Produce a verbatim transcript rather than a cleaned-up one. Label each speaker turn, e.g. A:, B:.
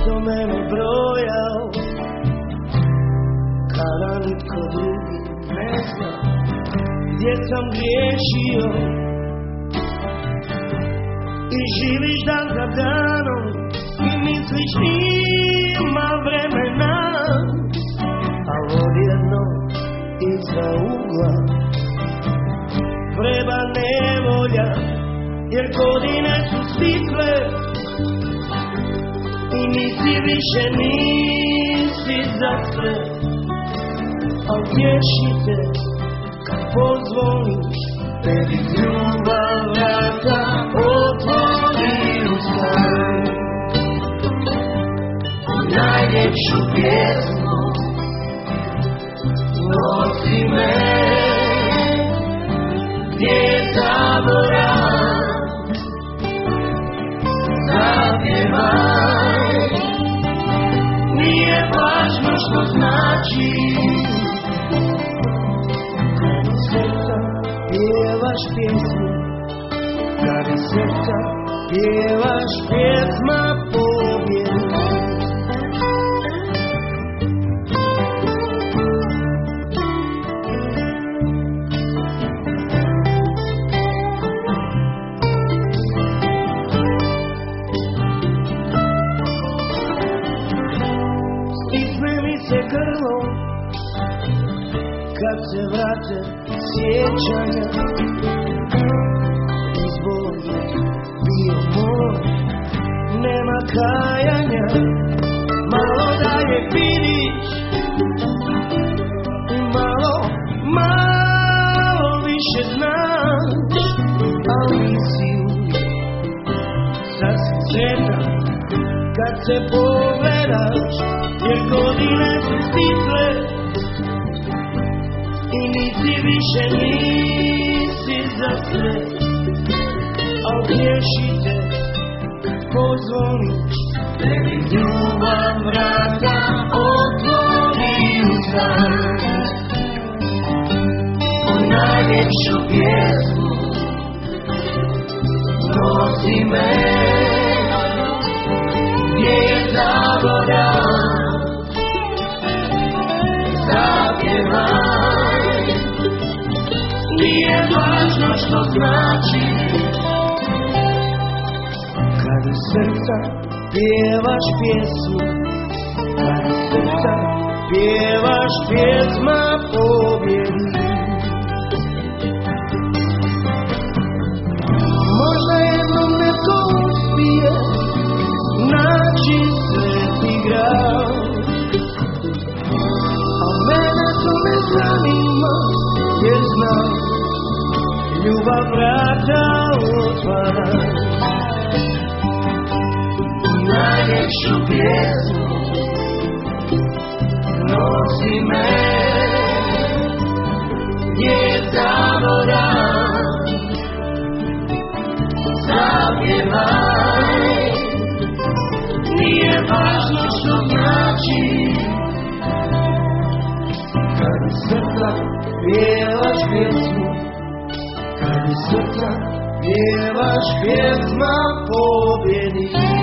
A: do mene brojao, kada nitko drugi ne zna gdje sam griješio. I živiš dan za danom i misliš ima vremena, al odjedno iza ugla vreba nevolja, jer godine su stikle i nisi više nisi za sve. Al tješite kad pozvoniš, tebi ljubav vrata otvori u san. Najljepšu pjesmu nosi me gdje je zaborav. Zapjevaj, nije važno što znači, kad iz srca pjevaš pjesmu, kad iz srca pjevaš pjesma pobjede. Kad se vrate sjećanja, izbor je bio moj, nema kajanja. Malo dalje vidiš i malo, malo više znaš, ali nisi uvijek sasvim sretan kad se pogledaš, jer godine su stisle i nisi više nisi za sve. Al tješite kad pozvoniš, tebi ljubav vrata otvori u san. U najljepšu pjesmu nosi me gdje je zaborav. Zapjevaj, nije važno što znači, kad iz srca pjevaš pjesmu, kad iz srca pjevaš pjesma pobjedi. Možda jednom netko uspije naći sveti grad, jer znam, ljubav vrata otvara. Najljepšu pjesmu nosi me gdje je zaborav. Zapjevaj, nije važno što znači, kad iz srca pjevaš pjesmu, kad iz srca pjevaš pjesma pobjedi.